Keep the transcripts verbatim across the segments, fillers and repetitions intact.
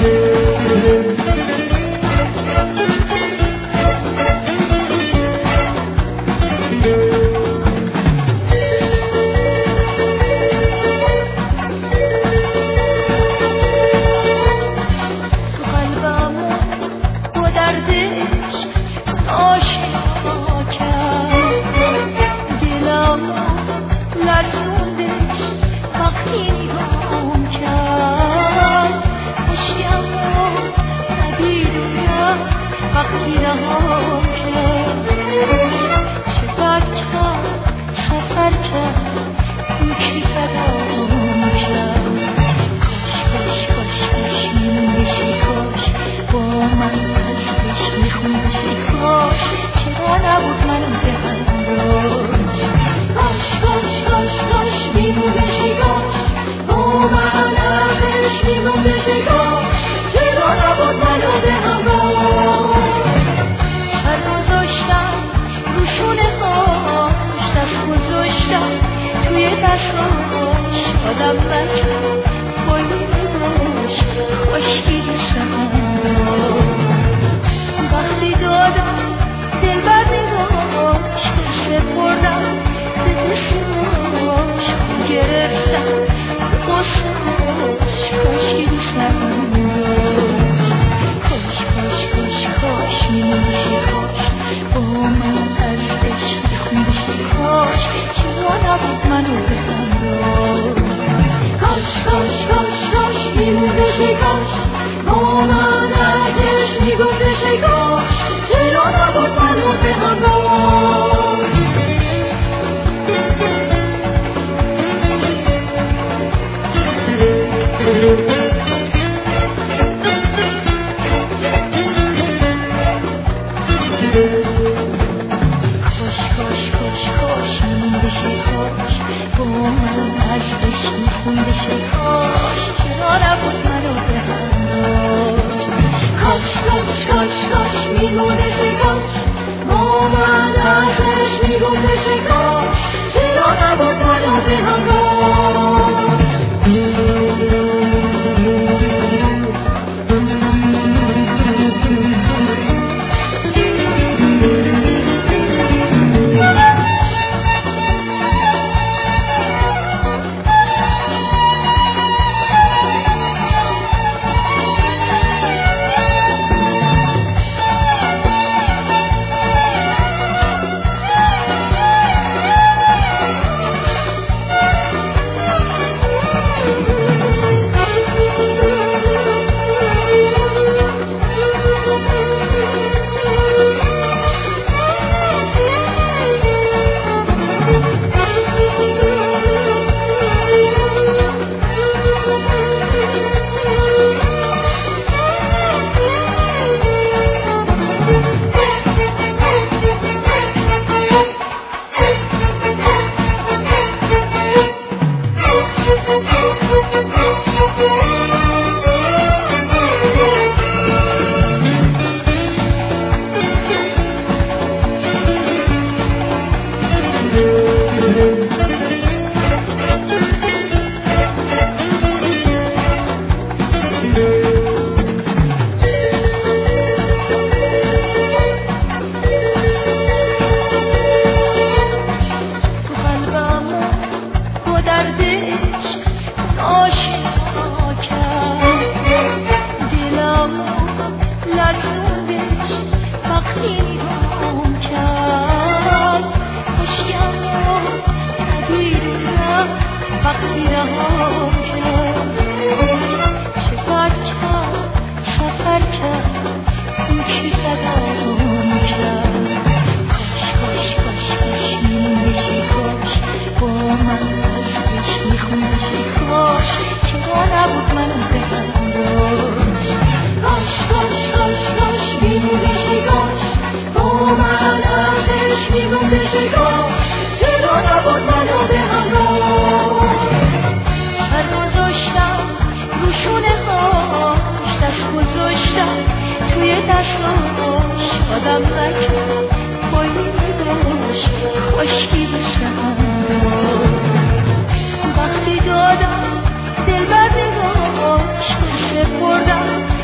وقتی دادم دل بر نگاشت سپردم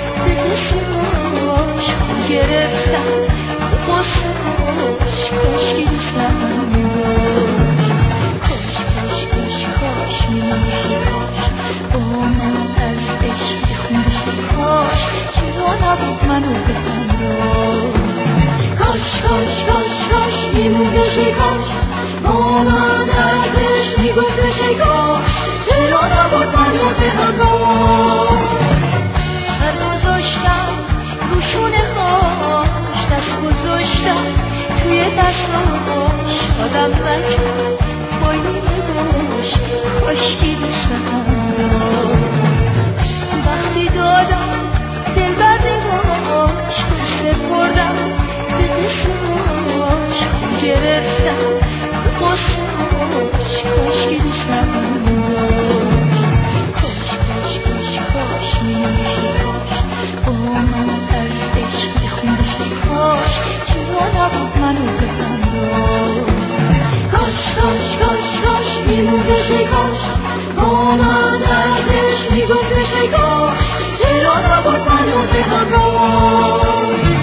شکاش با من ازش میگفته شکاش چرا نبود منو به همراه سر گذاشتم روشونه هاش دست گذاشتم توی دستاش آدم نکرد پایین داشت کاشکی دوستم وقتی دادم دل بده باش دست بردم به دستاش گرفتم قصاش کاشکی دوستم کاش کاش کاش کاش میشه کاش با من از عشق میخونده کاش چرا نبود منو بخنداش کاش کاش کاش کاش میمونده شکاش با من ازش میگفته شکاش چرا نبود منو به همراه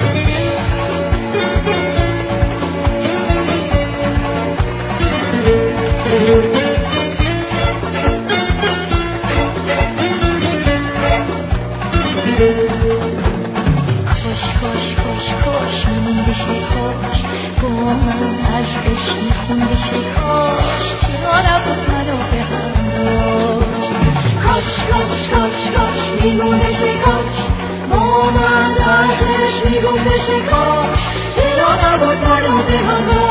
کاش کاش کاش کاش میمونده شکاش با من از عشق میخونده شکاش چرا نبود منو به همراه کاش کاش کاش کاش میمونده شکاش با من از عشق میگفته شکاش چرا نبود منو به همراه